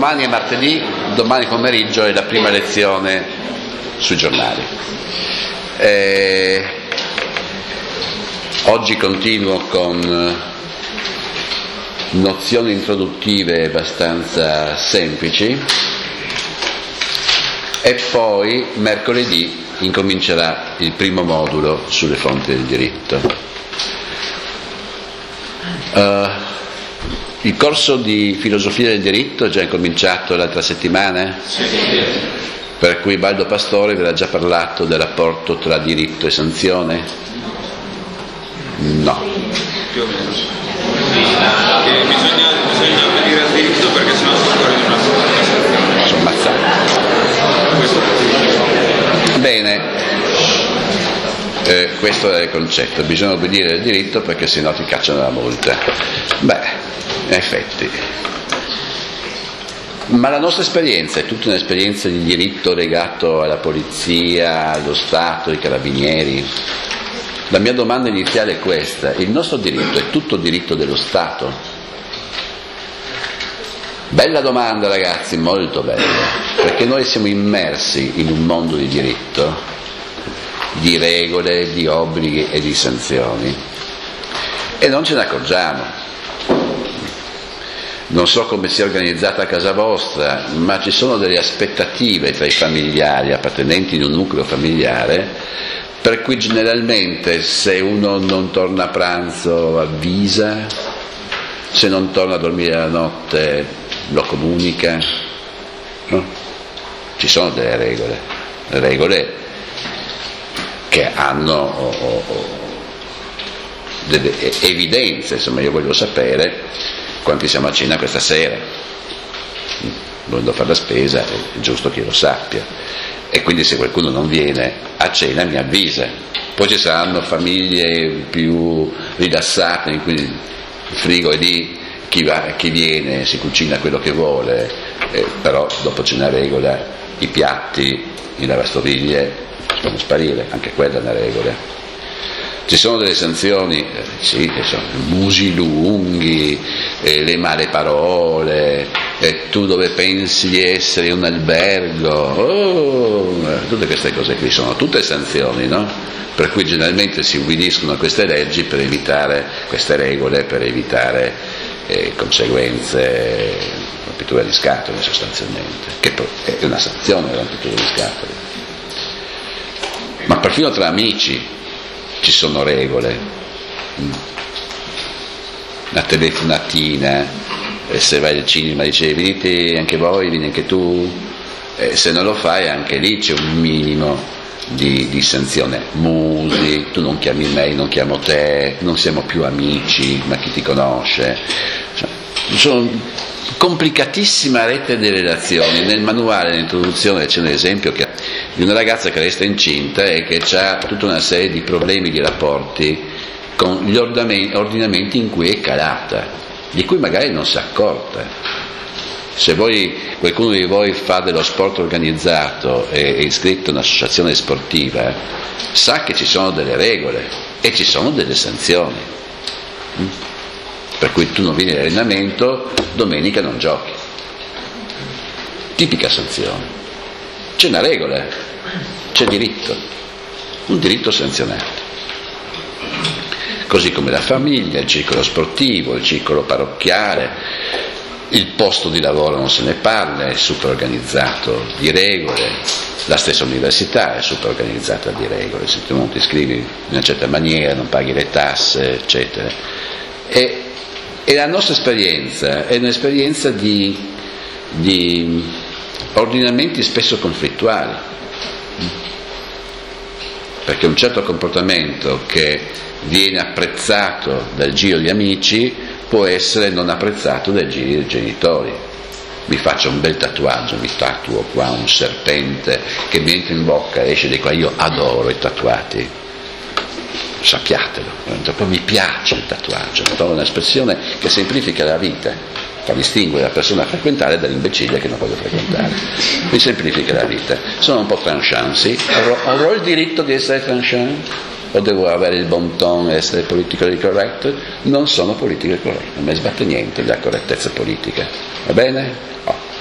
domani è martedì, domani pomeriggio è la prima lezione sui giornali. Oggi continuo con nozioni introduttive abbastanza semplici e poi mercoledì incomincerà il primo modulo sulle fonti del diritto. Il corso di filosofia del diritto è già incominciato l'altra settimana? Sì. Per cui Baldo Pastore vi ha già parlato del rapporto tra diritto e sanzione? No. Più o meno. Che bisogna obbedire al diritto perché sennò si scorre di una sanzione. Sono ammazzato. Bene. Questo è il concetto, bisogna obbedire al diritto perché sennò ti cacciano la multa. Beh, in effetti. Ma la nostra esperienza è tutta un'esperienza di diritto legato alla polizia, allo Stato, ai carabinieri. La mia domanda iniziale è questa: il nostro diritto è tutto diritto dello Stato? Bella domanda, ragazzi, molto bella, perché noi siamo immersi in un mondo di diritto, di regole, di obblighi e di sanzioni e non ce ne accorgiamo. Non so come sia organizzata a casa vostra, ma ci sono delle aspettative tra i familiari appartenenti in un nucleo familiare, per cui generalmente se uno non torna a pranzo avvisa, se non torna a dormire la notte lo comunica, no? Ci sono delle regole che hanno delle evidenze. Insomma, io voglio sapere quanti siamo a cena questa sera. Volendo fare la spesa è giusto che io lo sappia, e quindi se qualcuno non viene a cena mi avvisa. Poi ci saranno famiglie più rilassate in cui il frigo è lì, chi viene si cucina quello che vuole, però dopo c'è una regola: i piatti, i lavastoviglie possono sparire, anche quella è una regola. Ci sono delle sanzioni, sì, che sono musi lunghi, le male parole, tu dove pensi di essere un albergo, tutte queste cose qui sono tutte sanzioni, no? Per cui generalmente si ubbidiscono a queste leggi per evitare queste regole, per evitare conseguenze, rompitura di scatole sostanzialmente, che è una sanzione la rompitura di scatole. Ma perfino tra amici ci sono regole. Una telefonatina, se vai al cinema dicevi venite anche voi, vieni anche tu, se non lo fai anche lì c'è un minimo di sanzione. Musi, tu non chiami me, non chiamo te, non siamo più amici, ma chi ti conosce? Sono complicatissima rete di relazioni. Nel manuale, nell'introduzione, c'è un esempio di una ragazza che resta incinta e che ha tutta una serie di problemi di rapporti con gli ordinamenti in cui è calata, di cui magari non si è accorta. Se qualcuno di voi fa dello sport organizzato e è iscritto in un'associazione sportiva, sa che ci sono delle regole e ci sono delle sanzioni, per cui tu non vieni all'allenamento, domenica non giochi. Tipica sanzione. C'è una regola, c'è diritto, un diritto sanzionato. Così come la famiglia, il circolo sportivo, il circolo parrocchiale, il posto di lavoro non se ne parla, è super organizzato di regole, la stessa università è super organizzata di regole, se tu non ti iscrivi in una certa maniera, non paghi le tasse, eccetera. E la nostra esperienza è un'esperienza di ordinamenti spesso conflittuali, perché un certo comportamento che viene apprezzato dal giro di amici può essere non apprezzato dai giri dei genitori. Mi faccio un bel tatuaggio, mi tatuo qua un serpente che mi entra in bocca e esce di qua. Io adoro i tatuati, sappiatelo, proprio mi piace il tatuaggio, trovo un'espressione che semplifica la vita, fa distinguere la persona a frequentare dall'imbecille che non voglio frequentare, mi semplifica la vita. Sono un po' tranchant, sì, avrò il diritto di essere tranchant o devo avere il bon ton e essere politically correct? Non sono politically correct, non mi sbatte niente la correttezza politica, va bene? Oh.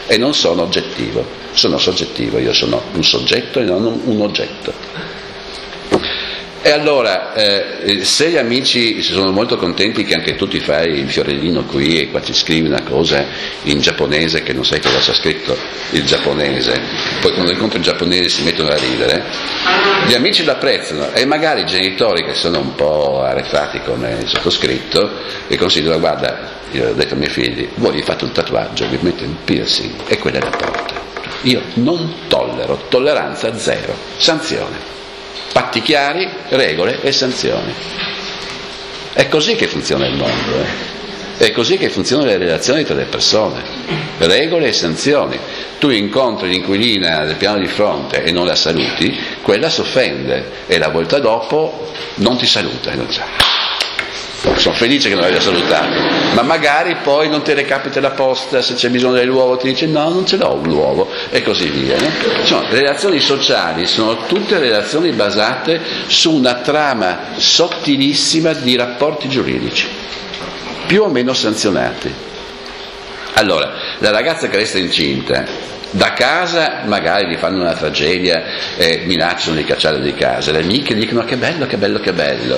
e non sono oggettivo, sono soggettivo, io sono un soggetto e non un oggetto. E allora, se gli amici sono molto contenti che anche tu ti fai il fiorellino qui e qua ci scrivi una cosa in giapponese che non sai cosa c'è scritto il giapponese, poi quando incontri il giapponese si mettono a ridere, gli amici lo apprezzano, e magari i genitori che sono un po' arretrati come il sottoscritto e considerano: guarda, io ho detto ai miei figli, voi gli fate un tatuaggio, vi mettete un piercing e quella è la porta. Io non tollero, tolleranza zero, sanzione. Patti chiari, regole e sanzioni. È così che funziona il mondo, È così che funzionano le relazioni tra le persone. Regole e sanzioni. Tu incontri l'inquilina del piano di fronte e non la saluti, quella si offende e la volta dopo non ti saluta. E non sa. Sono felice che non l'abbia salutato, ma magari poi non te recapita la posta, se c'è bisogno dell'uovo ti dice no, non ce l'ho un uovo, e così via, no? Insomma, le relazioni sociali sono tutte relazioni basate su una trama sottilissima di rapporti giuridici, più o meno sanzionati. Allora, la ragazza che resta incinta, da casa magari gli fanno una tragedia e minacciano di cacciare di casa, le amiche dicono che bello, che bello, che bello,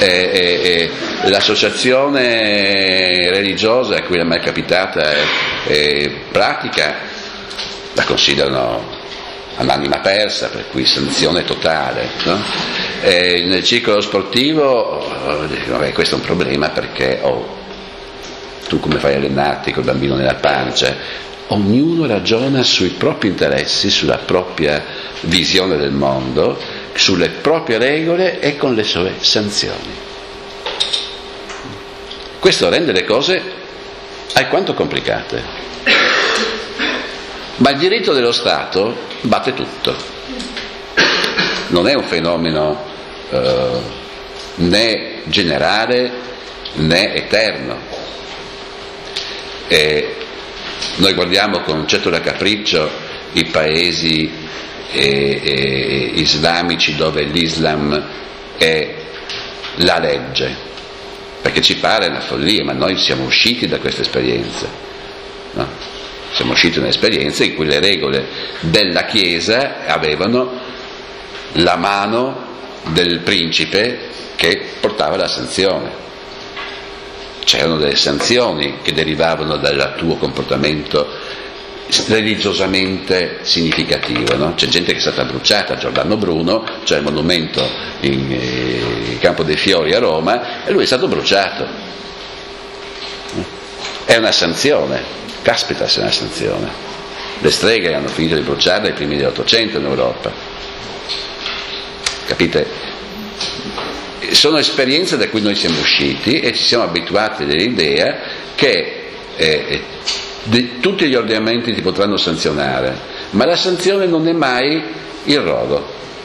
l'associazione religiosa a cui la mai capitata pratica la considerano un'anima persa, per cui sanzione totale, no? Nel ciclo sportivo dicono: vabbè, questo è un problema perché tu come fai a allenarti col bambino nella pancia? Ognuno ragiona sui propri interessi, sulla propria visione del mondo, sulle proprie regole e con le sue sanzioni. Questo rende le cose alquanto complicate. Ma il diritto dello Stato batte tutto. Non è un fenomeno né generale né eterno. Noi guardiamo con un certo raccapriccio i paesi islamici dove l'Islam è la legge, perché ci pare una follia, ma noi siamo usciti da questa esperienza, no? Siamo usciti da un'esperienza in cui le regole della Chiesa avevano la mano del principe che portava la sanzione. C'erano delle sanzioni che derivavano dal tuo comportamento religiosamente significativo, no? C'è gente che è stata bruciata a Giordano Bruno, c'è il monumento in Campo dei Fiori a Roma, e lui è stato bruciato. È una sanzione, caspita se è una sanzione. Le streghe hanno finito di bruciarla ai primi dell'800 in Europa. Capite? Sono esperienze da cui noi siamo usciti e ci siamo abituati all'idea che tutti gli ordinamenti ti potranno sanzionare, ma la sanzione non è mai il rogo.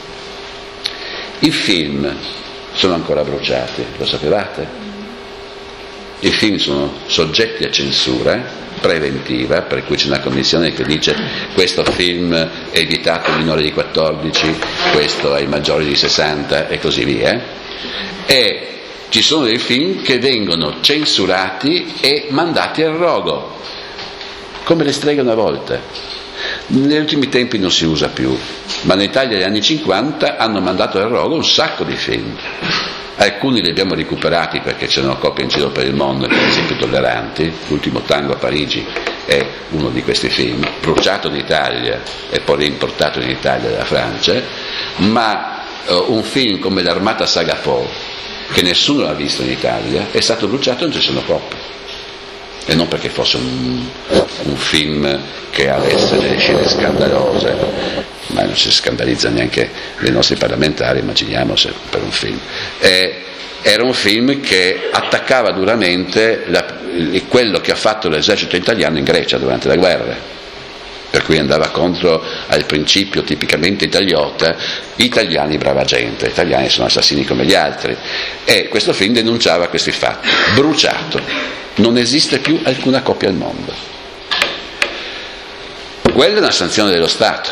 I film sono ancora bruciati, lo sapevate? I film sono soggetti a censura preventiva, per cui c'è una commissione che dice: questo film è vietato ai minori di 14, questo ai maggiori di 60 e così via. E ci sono dei film che vengono censurati e mandati al rogo, come le streghe una volta. Negli ultimi tempi non si usa più, ma in Italia negli anni 50 hanno mandato al rogo un sacco di film. Alcuni li abbiamo recuperati perché c'erano copie in giro per il mondo, per esempio Tolleranti, L'ultimo tango a Parigi è uno di questi film, bruciato in Italia e poi reimportato in Italia dalla Francia, ma un film come L'Armata Sagapò, che nessuno ha visto in Italia, è stato bruciato e non ci sono copie, e non perché fosse un film che avesse delle scene scandalose, ma non si scandalizza neanche dei nostri parlamentari, immaginiamo se per un film. Era un film che attaccava duramente quello che ha fatto l'esercito italiano in Grecia durante la guerra, per cui andava contro al principio tipicamente italiota: italiani brava gente, italiani sono assassini come gli altri, e questo film denunciava questi fatti. Bruciato, non esiste più alcuna copia al mondo. Quella è una sanzione dello Stato.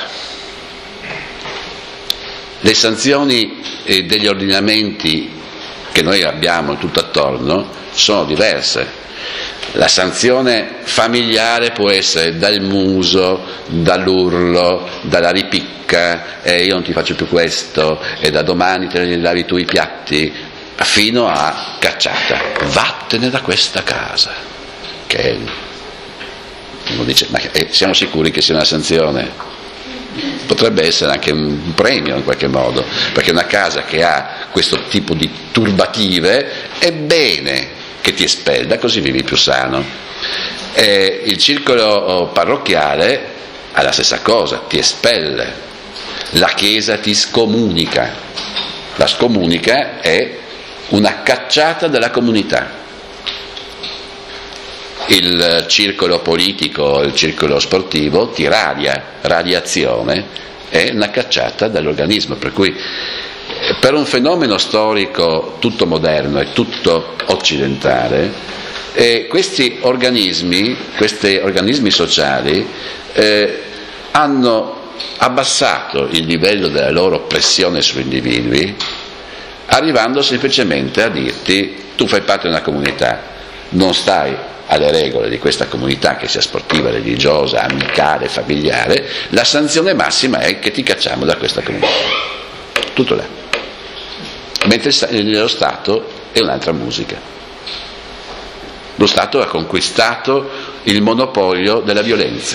Le sanzioni degli ordinamenti che noi abbiamo tutto attorno sono diverse. La sanzione familiare può essere dal muso, dall'urlo, dalla ripicca, io non ti faccio più questo, e da domani te ne lavi tu i piatti, fino a cacciata, vattene da questa casa. Che uno dice, ma siamo sicuri che sia una sanzione? Potrebbe essere anche un premio in qualche modo, perché una casa che ha questo tipo di turbative è bene che ti espella, così vivi più sano. Il circolo parrocchiale ha la stessa cosa, ti espelle. La Chiesa ti scomunica. La scomunica è una cacciata dalla comunità. Il circolo politico, il circolo sportivo ti radiazione, è una cacciata dall'organismo, per cui per un fenomeno storico tutto moderno e tutto occidentale, questi organismi sociali hanno abbassato il livello della loro pressione sugli individui, arrivando semplicemente a dirti: tu fai parte di una comunità, non stai alle regole di questa comunità, che sia sportiva, religiosa, amicale, familiare, la sanzione massima è che ti cacciamo da questa comunità. Tutto là. Mentre lo Stato è un'altra musica. Lo Stato ha conquistato il monopolio della violenza.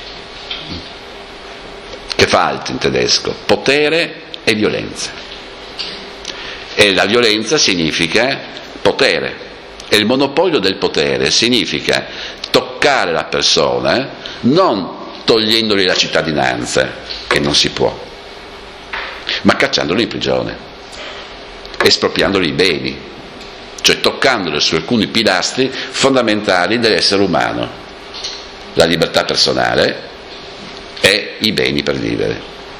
Che fa alt in tedesco? Potere e violenza. E la violenza significa potere. E il monopolio del potere significa toccare la persona non togliendogli la cittadinanza, che non si può, ma cacciandolo in prigione, espropriandogli i beni, cioè toccandolo su alcuni pilastri fondamentali dell'essere umano: la libertà personale e i beni per vivere.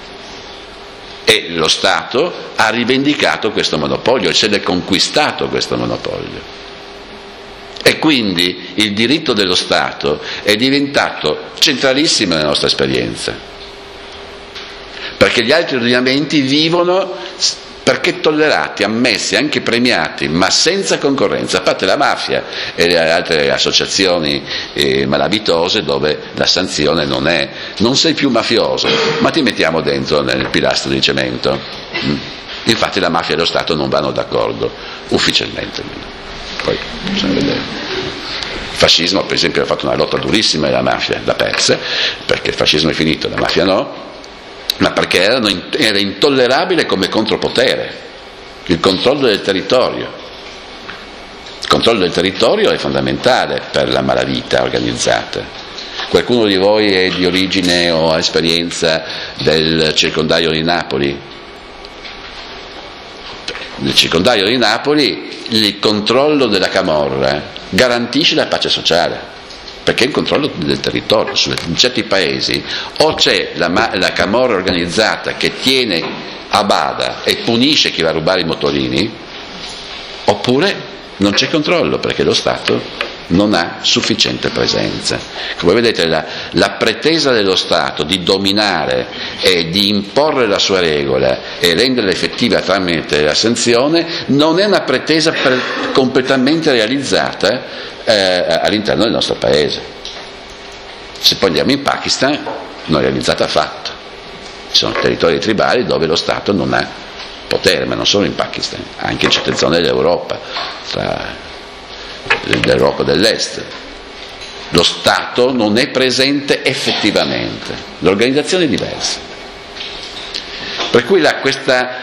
E lo Stato ha rivendicato questo monopolio e se l'è conquistato questo monopolio. E quindi il diritto dello Stato è diventato centralissimo nella nostra esperienza, perché gli altri ordinamenti vivono perché tollerati, ammessi, anche premiati, ma senza concorrenza, a parte la mafia e le altre associazioni malavitose dove la sanzione non sei più mafioso, ma ti mettiamo dentro nel pilastro di cemento. Infatti la mafia e lo Stato non vanno d'accordo, ufficialmente. Poi bisogna vedere. Il fascismo, per esempio, ha fatto una lotta durissima e la mafia l'ha persa, perché il fascismo è finito, la mafia no, ma perché era intollerabile come contropotere il controllo del territorio. Il controllo del territorio è fondamentale per la malavita organizzata. Qualcuno di voi è di origine o ha esperienza del circondario di Napoli? Nel circondario di Napoli il controllo della camorra garantisce la pace sociale, perché è il controllo del territorio. In certi paesi o c'è la camorra organizzata che tiene a bada e punisce chi va a rubare i motorini, oppure non c'è controllo perché lo Stato non ha sufficiente presenza. Come vedete, la pretesa dello Stato di dominare e di imporre la sua regola e renderla effettiva tramite la sanzione non è una pretesa completamente realizzata all'interno del nostro paese. Se poi andiamo in Pakistan, non è realizzata affatto. Ci sono territori tribali dove lo Stato non ha potere, ma non solo in Pakistan, anche in certe zone dell'Europa, dell'Europa dell'Est. Lo Stato non è presente effettivamente, l'organizzazione è diversa. Per cui questa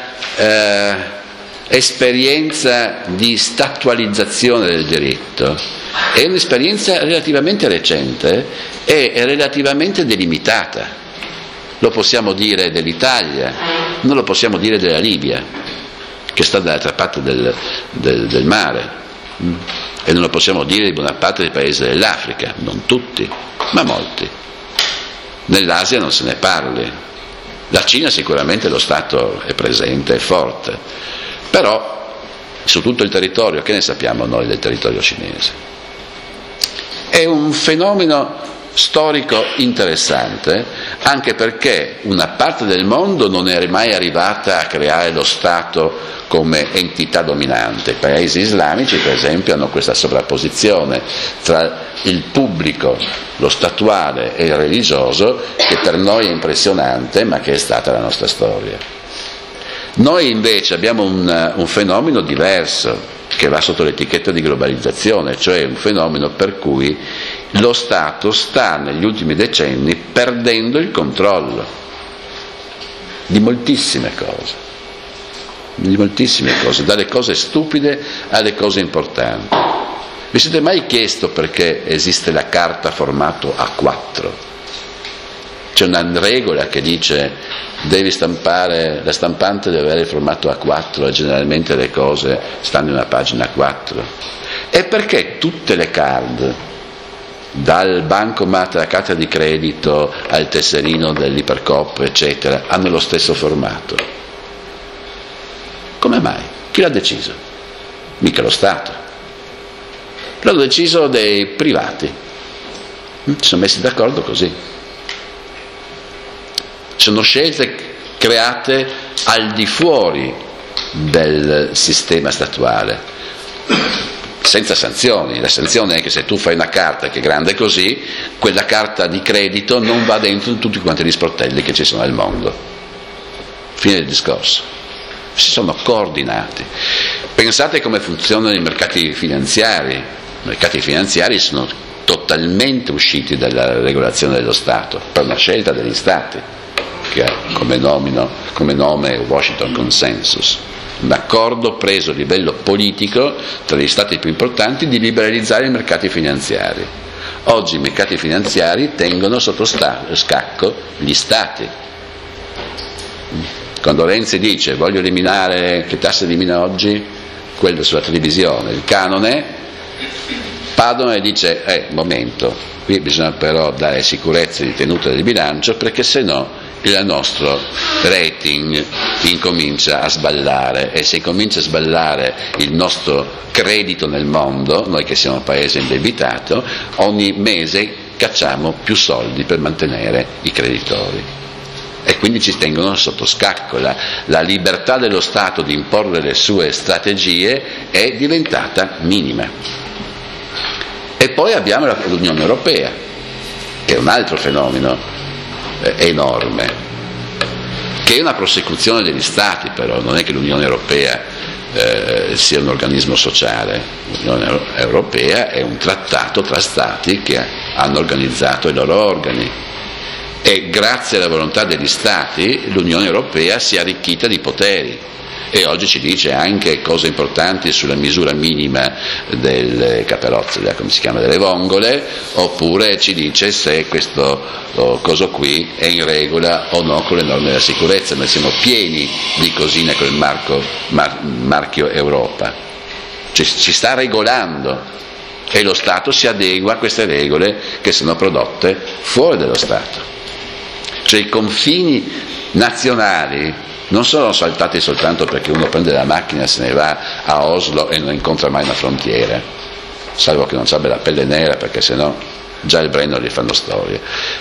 esperienza di statualizzazione del diritto è un'esperienza relativamente recente e relativamente delimitata. Lo possiamo dire dell'Italia, non lo possiamo dire della Libia, che sta dall'altra parte del mare. E non lo possiamo dire di buona parte dei paesi dell'Africa, non tutti, ma molti. Nell'Asia non se ne parli. La Cina sicuramente lo Stato è presente, è forte, però su tutto il territorio, che ne sappiamo noi del territorio cinese? È un fenomeno storico interessante, anche perché una parte del mondo non è mai arrivata a creare lo Stato come entità dominante. I paesi islamici, per esempio, hanno questa sovrapposizione tra il pubblico, lo statuale e il religioso, che per noi è impressionante, ma che è stata la nostra storia. Noi invece abbiamo un fenomeno diverso, che va sotto l'etichetta di globalizzazione, cioè un fenomeno per cui lo Stato sta negli ultimi decenni perdendo il controllo di moltissime cose, dalle cose stupide alle cose importanti. Vi siete mai chiesto perché esiste la carta formato A4? C'è una regola che dice la stampante deve avere il formato A4 e generalmente le cose stanno in una pagina 4. E perché tutte le card, dal bancomat alla carta di credito al tesserino dell'Ipercoop eccetera, hanno lo stesso formato? Come mai? Chi l'ha deciso? Mica lo Stato. L'hanno deciso dei privati. Si sono messi d'accordo così. Sono scelte create al di fuori del sistema statuale, senza sanzioni. La sanzione è che se tu fai una carta che è grande così, quella carta di credito non va dentro tutti quanti gli sportelli che ci sono nel mondo. Fine del discorso. Si sono coordinati. Pensate come funzionano i mercati finanziari. I mercati finanziari sono totalmente usciti dalla regolazione dello Stato, per una scelta degli Stati, che ha come nome Washington Consensus, un accordo preso a livello politico tra gli Stati più importanti di liberalizzare i mercati finanziari. Oggi i mercati finanziari tengono sotto scacco gli Stati. Quando Renzi dice voglio eliminare, che tasse elimina oggi? Quello sulla televisione, il canone, Padoan dice momento, qui bisogna però dare sicurezza di tenuta del bilancio, perché se no il nostro rating incomincia a sballare, e se incomincia a sballare il nostro credito nel mondo, noi che siamo un paese indebitato, ogni mese cacciamo più soldi per mantenere i creditori e quindi ci tengono sotto scacco. La libertà dello Stato di imporre le sue strategie è diventata minima. E poi abbiamo l'Unione Europea, che è un altro fenomeno enorme, che è una prosecuzione degli Stati, però non è che l'Unione Europea sia un organismo sociale. L'Unione Europea è un trattato tra Stati che hanno organizzato i loro organi, e grazie alla volontà degli Stati l'Unione Europea si è arricchita di poteri, e oggi ci dice anche cose importanti sulla misura minima delle caperozze, come si chiama, delle vongole, oppure ci dice se questo coso qui è in regola o no con le norme della sicurezza. Noi siamo pieni di cosine con il marchio Europa. Ci sta regolando, e lo Stato si adegua a queste regole che sono prodotte fuori dallo Stato. Cioè i confini nazionali non sono saltati soltanto perché uno prende la macchina e se ne va a Oslo e non incontra mai una frontiera, salvo che non abbia la pelle nera, perché sennò già il Brennero gli fanno storie.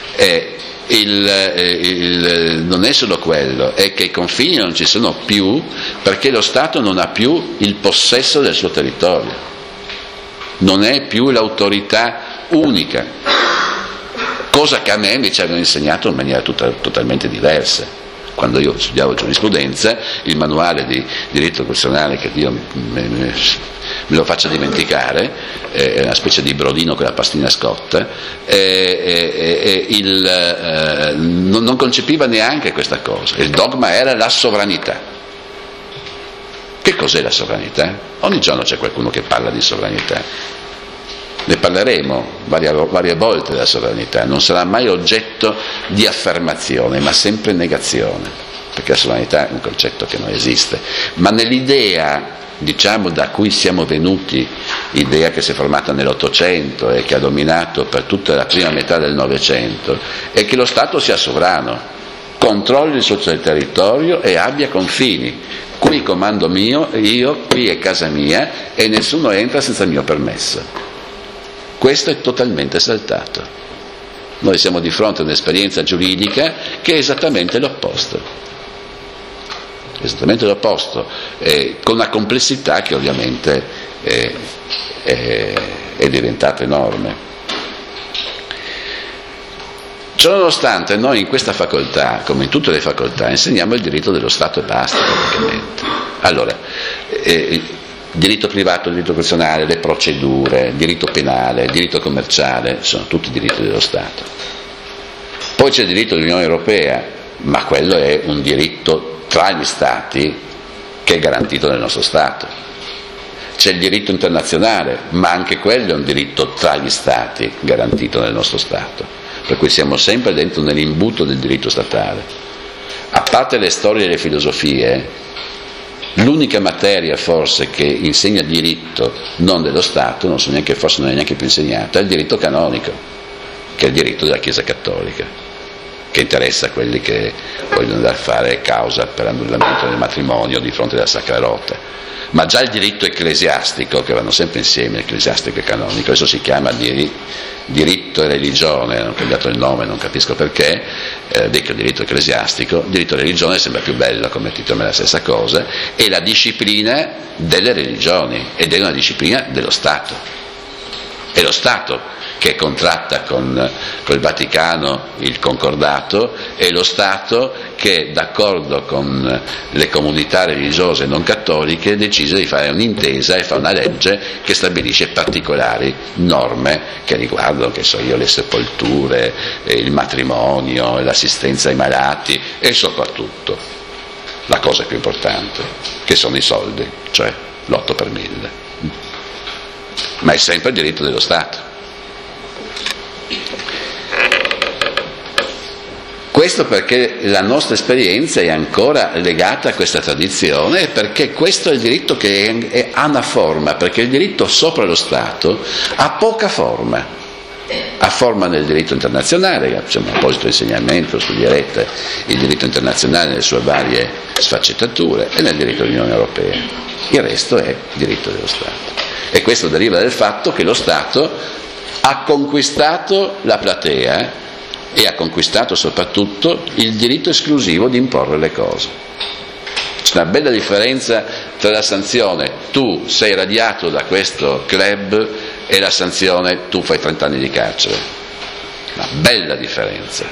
Non è solo quello, è che i confini non ci sono più perché lo Stato non ha più il possesso del suo territorio, non è più l'autorità unica, cosa che a me invece avevano insegnato in maniera totalmente diversa. Quando io studiavo giurisprudenza, il manuale di diritto costituzionale, che Dio me lo faccia dimenticare, è una specie di brodino con la pastina scotta, non concepiva neanche questa cosa. Il dogma era la sovranità. Che cos'è la sovranità? Ogni giorno c'è qualcuno che parla di sovranità. Ne parleremo varie volte della sovranità, non sarà mai oggetto di affermazione, ma sempre negazione, perché la sovranità è un concetto che non esiste. Ma nell'idea, diciamo, da cui siamo venuti, idea che si è formata nell'Ottocento e che ha dominato per tutta la prima metà del Novecento, è che lo Stato sia sovrano, controlli il suo territorio e abbia confini. Qui comando io, qui è casa mia e nessuno entra senza il mio permesso. Questo è totalmente saltato. Noi siamo di fronte a un'esperienza giuridica che è esattamente l'opposto. Esattamente l'opposto, con una complessità che ovviamente è diventata enorme. Ciononostante noi in questa facoltà, come in tutte le facoltà, insegniamo il diritto dello Stato e basta praticamente. Allora, diritto privato, diritto personale, le procedure, diritto penale, diritto commerciale, sono tutti diritti dello Stato. Poi c'è il diritto dell'Unione Europea, ma quello è un diritto tra gli Stati che è garantito nel nostro Stato. C'è il diritto internazionale, ma anche quello è un diritto tra gli Stati garantito nel nostro Stato. Per cui siamo sempre dentro nell'imbuto del diritto statale. A parte le storie e le filosofie, l'unica materia forse che insegna diritto non dello Stato, forse non è neanche più insegnata, è il diritto canonico, che è il diritto della Chiesa Cattolica, che interessa a quelli che vogliono andare a fare causa per annullamento del matrimonio di fronte alla Sacra Rota. Ma già il diritto ecclesiastico, che vanno sempre insieme, ecclesiastico e canonico, adesso si chiama diritto e religione, hanno cambiato il nome, non capisco perché, dico diritto ecclesiastico, diritto e religione sembra più bello come titolo, ma è la stessa cosa, è la disciplina delle religioni ed è una disciplina dello Stato. È lo Stato che contratta con il Vaticano il concordato, è lo Stato che, d'accordo con le comunità religiose non cattoliche, decide di fare un'intesa e fa una legge che stabilisce particolari norme che riguardano, che so io, le sepolture, il matrimonio, l'assistenza ai malati e soprattutto la cosa più importante, che sono i soldi, cioè l'8 per 1000. Ma è sempre il diritto dello Stato. Questo perché la nostra esperienza è ancora legata a questa tradizione, perché questo è il diritto che ha una forma, perché il diritto sopra lo Stato ha poca forma. Ha forma nel diritto internazionale, c'è un apposito insegnamento, studierete il diritto internazionale nelle sue varie sfaccettature, e nel diritto dell'Unione Europea. Il resto è diritto dello Stato. E questo deriva dal fatto che lo Stato ha conquistato la platea e ha conquistato soprattutto il diritto esclusivo di imporre le cose. C'è una bella differenza tra la sanzione tu sei radiato da questo club e la sanzione tu fai 30 anni di carcere. Una bella differenza.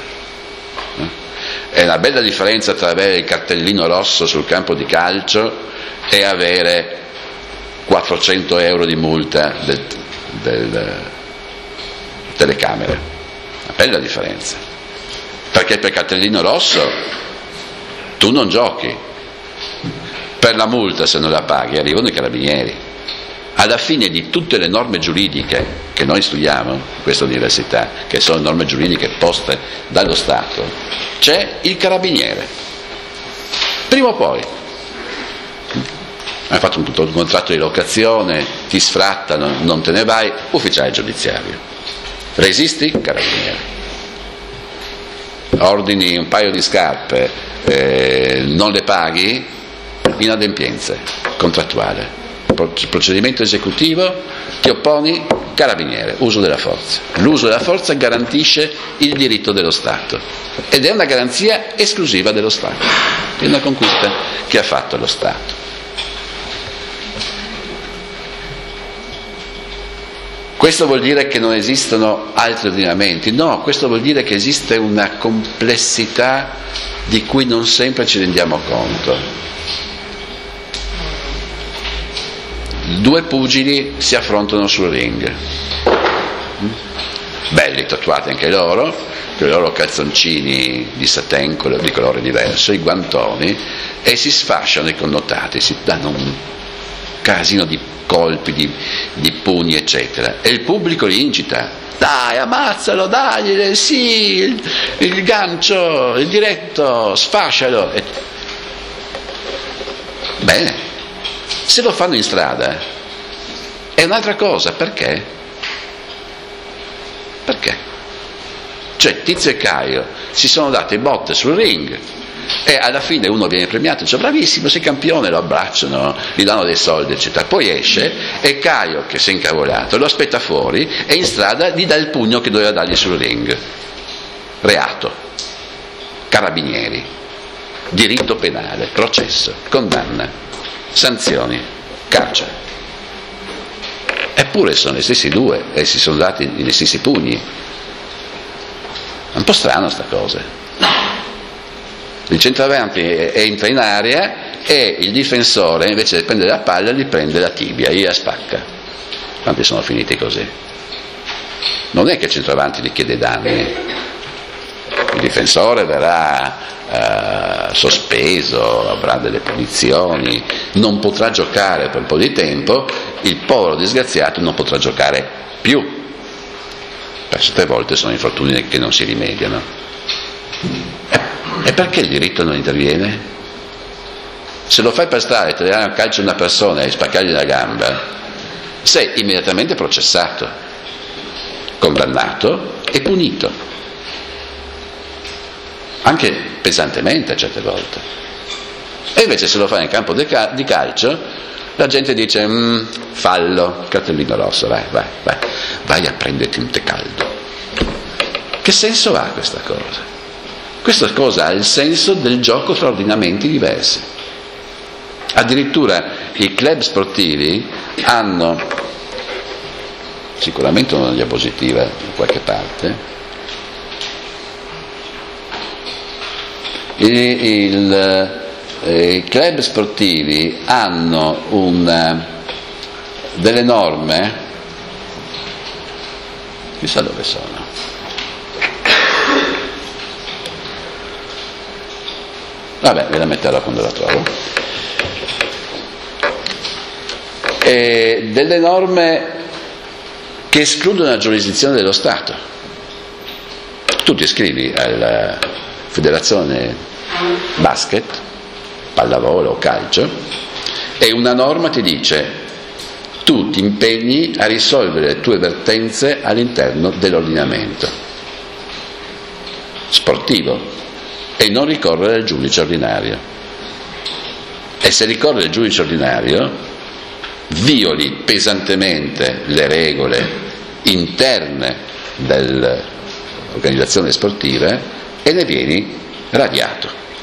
È una bella differenza tra avere il cartellino rosso sul campo di calcio e avere 400 euro di multa delle telecamere. Una bella differenza, perché per cartellino rosso tu non giochi, per la multa se non la paghi arrivano i carabinieri. Alla fine di tutte le norme giuridiche che noi studiamo in questa università, che sono norme giuridiche poste dallo Stato, c'è il carabiniere, prima o poi. Hai fatto un contratto di locazione, ti sfrattano, non te ne vai, ufficiale giudiziario. Resisti? Carabinieri. Ordini un paio di scarpe, non le paghi? Inadempienze contrattuale. Procedimento esecutivo, ti opponi? Carabiniere, uso della forza. L'uso della forza garantisce il diritto dello Stato ed è una garanzia esclusiva dello Stato, è una conquista che ha fatto lo Stato. Questo vuol dire che non esistono altri ordinamenti? No, questo vuol dire che esiste una complessità di cui non sempre ci rendiamo conto. Due pugili si affrontano sul ring, belli, tatuati anche loro, con i loro calzoncini di satin di colore diverso, i guantoni, e si sfasciano i connotati, si danno un casino di colpi, di pugni, eccetera, e il pubblico li incita: dai, ammazzalo, dai, sì, il gancio, il diretto, sfascialo. Bene, se lo fanno in strada è un'altra cosa. Perché? Perché? Cioè Tizio e Caio si sono date botte sul ring e alla fine uno viene premiato, dice bravissimo, sei campione, lo abbracciano, gli danno dei soldi, eccetera. Poi esce e Caio, che si è incavolato, lo aspetta fuori e in strada gli dà il pugno che doveva dargli sul ring. reato, carabinieri, diritto penale, processo, condanna, sanzioni, carcere. Eppure sono gli stessi due e si sono dati gli stessi pugni. È un po' strano sta cosa. Il centravanti entra in area e il difensore, invece di prendere la palla, gli prende la tibia, gli la spacca. Quanti sono finiti così? Non è che il centravanti gli chiede danni, il difensore verrà sospeso, avrà delle punizioni, non potrà giocare per un po' di tempo, il povero disgraziato non potrà giocare più. Per 7 volte sono infortuni che non si rimediano. E perché il diritto non interviene? Se lo fai per strada e tirare a calcio una persona e spaccargli la gamba, sei immediatamente processato, condannato e punito, anche pesantemente certe volte. E invece se lo fai nel campo di calcio, la gente dice fallo, cartellino rosso, vai a prenderti un tè caldo. Che senso ha questa cosa? Questa cosa ha il senso del gioco fra ordinamenti diversi. Addirittura i club sportivi hanno, sicuramente una diapositiva da qualche parte, i club sportivi hanno delle norme, chissà dove sono, vabbè, ve la metterò quando la trovo, delle norme che escludono la giurisdizione dello Stato. Tu ti iscrivi alla federazione basket, pallavolo o calcio, e una norma ti dice: tu ti impegni a risolvere le tue vertenze all'interno dell'ordinamento sportivo e non ricorrere al giudice ordinario. E se ricorre al giudice ordinario, violi pesantemente le regole interne dell'organizzazione sportiva e ne vieni radiato.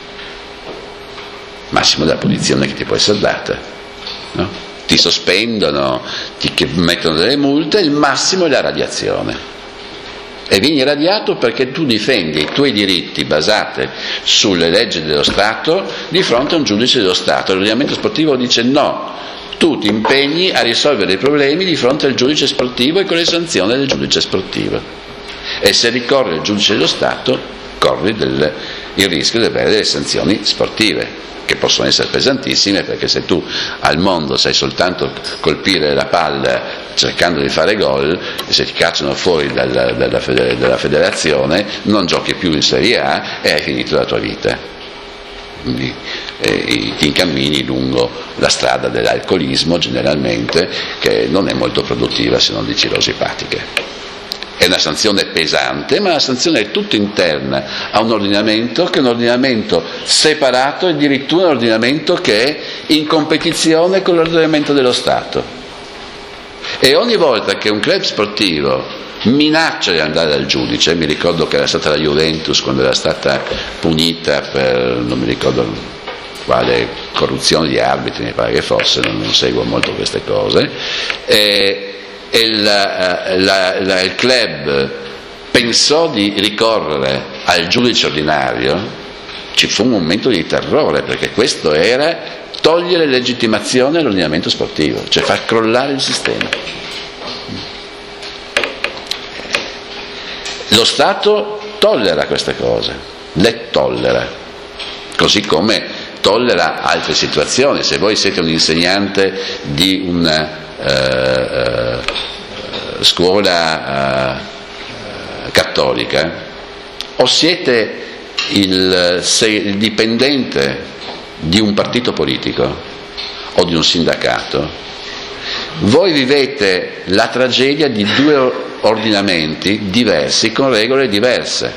Massimo della punizione che ti può essere data, no? Ti sospendono, ti mettono delle multe, il massimo è la radiazione. E vieni radiato perché tu difendi i tuoi diritti basati sulle leggi dello Stato di fronte a un giudice dello Stato. L'ordinamento sportivo dice no, tu ti impegni a risolvere i problemi di fronte al giudice sportivo e con le sanzioni del giudice sportivo. E se ricorre il giudice dello Stato, corri il rischio di avere delle sanzioni sportive, che possono essere pesantissime, perché se tu al mondo sai soltanto colpire la palla cercando di fare gol, e se ti cacciano fuori dalla federazione non giochi più in Serie A e hai finito la tua vita. Quindi ti incammini lungo la strada dell'alcolismo, generalmente, che non è molto produttiva se non di cirrosi epatiche. È una sanzione pesante, ma la sanzione è tutta interna a un ordinamento che è un ordinamento separato, addirittura un ordinamento che è in competizione con l'ordinamento dello Stato. E ogni volta che un club sportivo minaccia di andare dal giudice, mi ricordo che era stata la Juventus quando era stata punita per non mi ricordo quale corruzione di arbitri, mi pare che fosse, non seguo molto queste cose, il club pensò di ricorrere al giudice ordinario, ci fu un momento di terrore, perché questo era togliere legittimazione all'ordinamento sportivo, cioè far crollare il sistema. Lo Stato tollera queste cose, le tollera, così come tollera altre situazioni. Se voi siete un insegnante di una scuola cattolica o siete il dipendente di un partito politico o di un sindacato, voi vivete la tragedia di due ordinamenti diversi con regole diverse,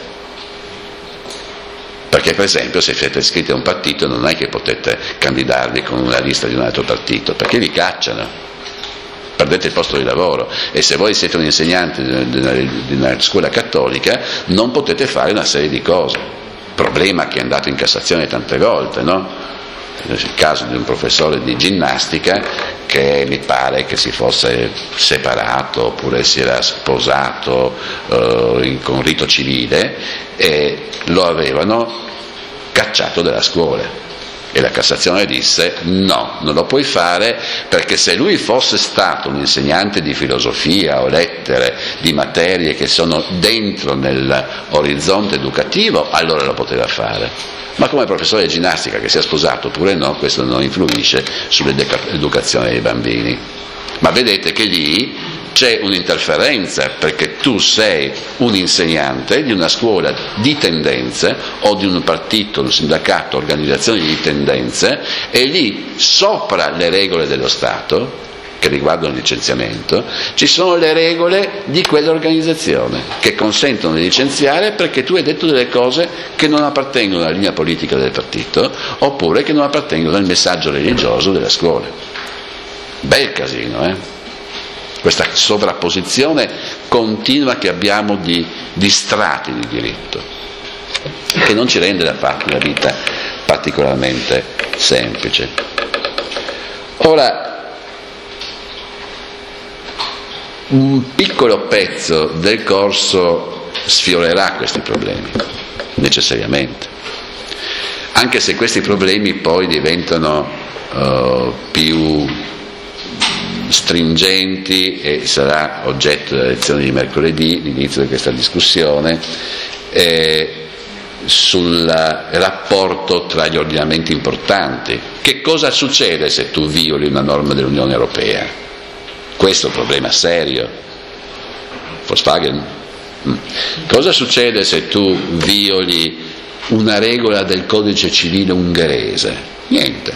perché per esempio se siete iscritti a un partito non è che potete candidarvi con una lista di un altro partito, perché vi cacciano. perdete il posto di lavoro, e se voi siete un insegnante di una scuola cattolica non potete fare una serie di cose, problema che è andato in Cassazione tante volte, no? Il caso di un professore di ginnastica che mi pare che si fosse separato oppure si era sposato con rito civile, e lo avevano cacciato dalla scuola. E la Cassazione disse no, non lo puoi fare, perché se lui fosse stato un insegnante di filosofia o lettere, di materie che sono dentro nell'orizzonte educativo, allora lo poteva fare. Ma come professore di ginnastica, che sia sposato oppure no, questo non influisce sull'educazione dei bambini. Ma vedete che lì c'è un'interferenza, perché tu sei un insegnante di una scuola di tendenze o di un partito, un sindacato, organizzazione di tendenze, e lì sopra le regole dello Stato che riguardano il licenziamento ci sono le regole di quell'organizzazione che consentono di licenziare perché tu hai detto delle cose che non appartengono alla linea politica del partito oppure che non appartengono al messaggio religioso della scuola. Bel casino, questa sovrapposizione continua che abbiamo di strati di diritto, che non ci rende la vita particolarmente semplice. Ora, un piccolo pezzo del corso sfiorerà questi problemi, necessariamente, anche se questi problemi poi diventano più stringenti, e sarà oggetto della lezione di mercoledì, l'inizio di questa discussione, sul rapporto tra gli ordinamenti importanti. Che cosa succede se tu violi una norma dell'Unione Europea? Questo è un problema serio. Volkswagen? Cosa succede se tu violi una regola del codice civile ungherese? Niente.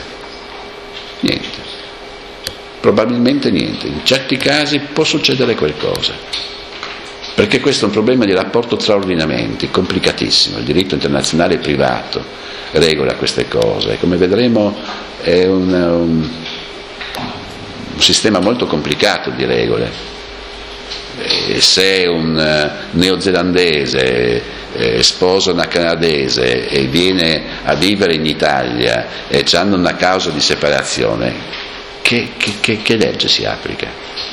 Probabilmente niente. In certi casi può succedere qualcosa, perché questo è un problema di rapporto tra ordinamenti complicatissimo. Il diritto internazionale privato regola queste cose, come vedremo è un sistema molto complicato di regole. Se un neozelandese sposa una canadese e viene a vivere in Italia e hanno una causa di separazione, che legge si applica?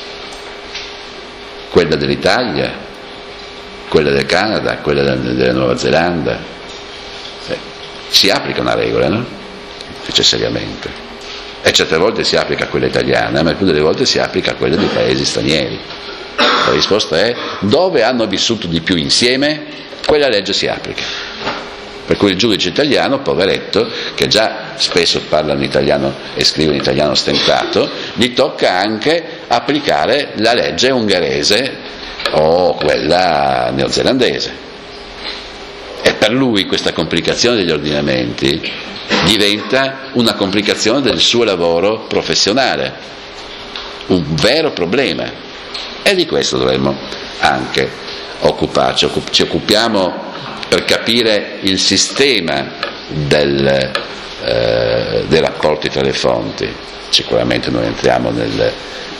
Quella dell'Italia? Quella del Canada? Quella della Nuova Zelanda? Si applica una regola, no? Necessariamente. E certe volte si applica a quella italiana, ma più delle volte si applica a quella dei paesi stranieri. La risposta è: dove hanno vissuto di più insieme, quella legge si applica. Per cui il giudice italiano, poveretto, che già spesso parla in italiano e scrive in italiano stentato, gli tocca anche applicare la legge ungherese o quella neozelandese. E per lui questa complicazione degli ordinamenti diventa una complicazione del suo lavoro professionale, un vero problema, e di questo dovremmo anche occuparci. Ci occupiamo per capire il sistema dei rapporti tra le fonti. Sicuramente non entriamo nel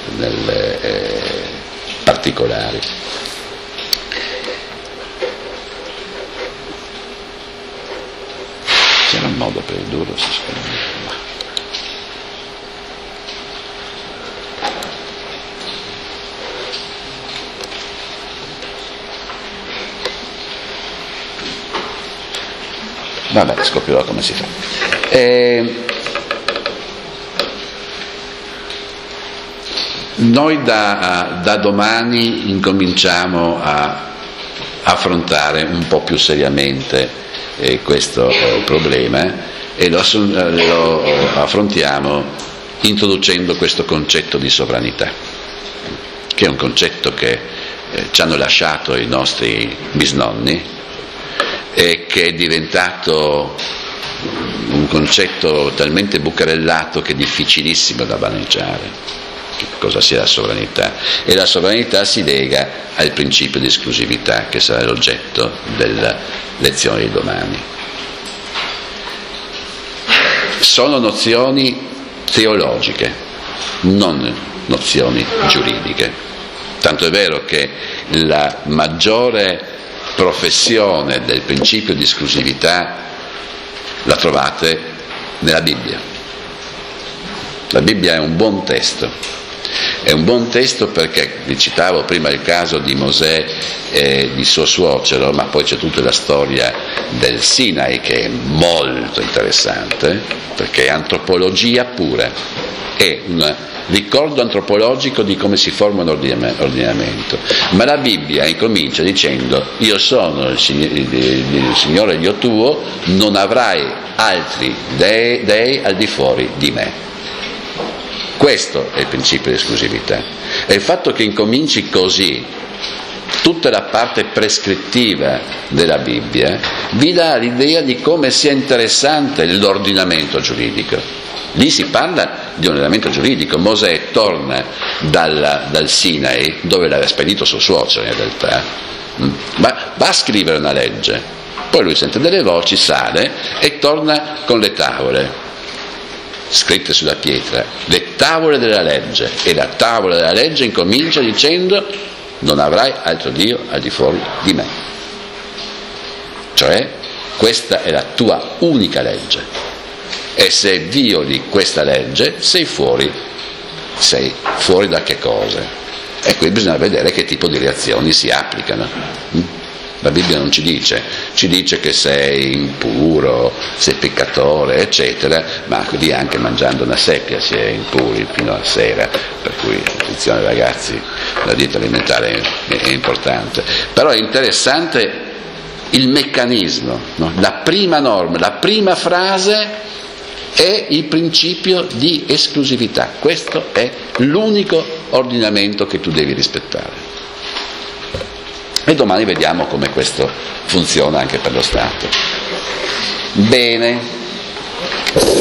particolari. C'era un modo per ridurlo, vabbè, scoprirò come si fa. Noi da domani incominciamo a affrontare un po' più seriamente questo problema, e lo affrontiamo introducendo questo concetto di sovranità, che è un concetto che ci hanno lasciato i nostri bisnonni e che è diventato un concetto talmente bucarellato che è difficilissimo da vaneggiare. Cosa sia la sovranità? E la sovranità si lega al principio di esclusività, che sarà l'oggetto della lezione di domani. Sono nozioni teologiche, non nozioni giuridiche. Tanto è vero che la maggiore professione del principio di esclusività la trovate nella Bibbia. La Bibbia è un buon testo. È un buon testo perché, vi citavo prima il caso di Mosè e di suo suocero, ma poi c'è tutta la storia del Sinai che è molto interessante, perché è antropologia pura, è un ricordo antropologico di come si forma un ordinamento. Ma la Bibbia incomincia dicendo: io sono il Signore Dio tuo, non avrai altri dei al di fuori di me. Questo è il principio di esclusività. E il fatto che incominci così tutta la parte prescrittiva della Bibbia vi dà l'idea di come sia interessante l'ordinamento giuridico. Lì si parla di un ordinamento giuridico. Mosè torna dal Sinai, dove l'aveva spedito suo suocero in realtà, ma va a scrivere una legge. Poi lui sente delle voci, sale e torna con le tavole scritte sulla pietra, le tavole della legge, e la tavola della legge incomincia dicendo: non avrai altro Dio al di fuori di me. Cioè, questa è la tua unica legge, e se violi questa legge sei fuori da che cosa? E qui bisogna vedere che tipo di reazioni si applicano. La Bibbia non ci dice che sei impuro, sei peccatore, eccetera, ma lì anche mangiando una seppia si è impuri fino a sera, per cui attenzione ragazzi, la dieta alimentare è importante. Però è interessante il meccanismo, no? La prima norma, la prima frase è il principio di esclusività. Questo è l'unico ordinamento che tu devi rispettare. E domani vediamo come questo funziona anche per lo Stato. Bene.